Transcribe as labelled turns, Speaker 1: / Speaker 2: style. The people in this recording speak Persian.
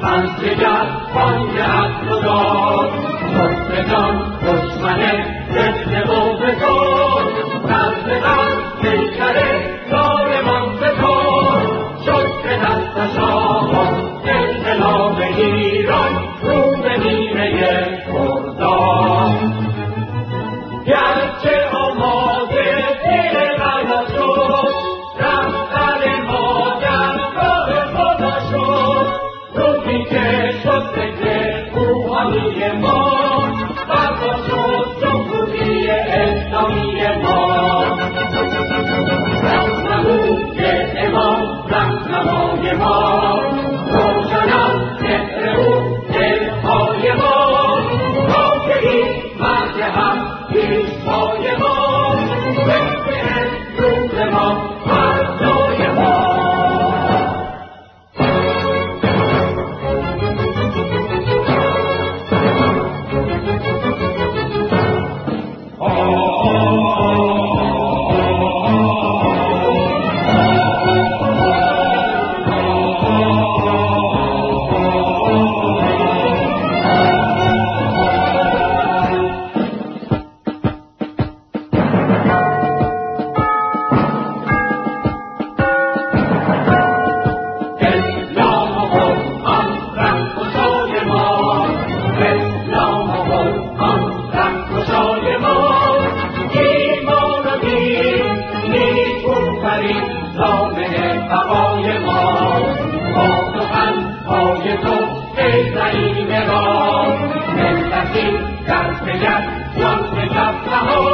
Speaker 1: همدیگر بانگت گذار خودتان دشمن ضد و بزار دست پیکر ظالمان بزار شد که دست شاه انقلاب ایران رو به نیمه خرداد گرچه آماده تیر غذا شد رفتن ما در راه خدا شد روزی که شد فکر روحانی ما برپا شد جمهوری اسلامی ما رهنموی امام رهنمای ما روشن از مهر او دلهای ما تا که این مرگ هم پیشوای ما بهتر روز ما فردای ما در پی جان به شب نهاد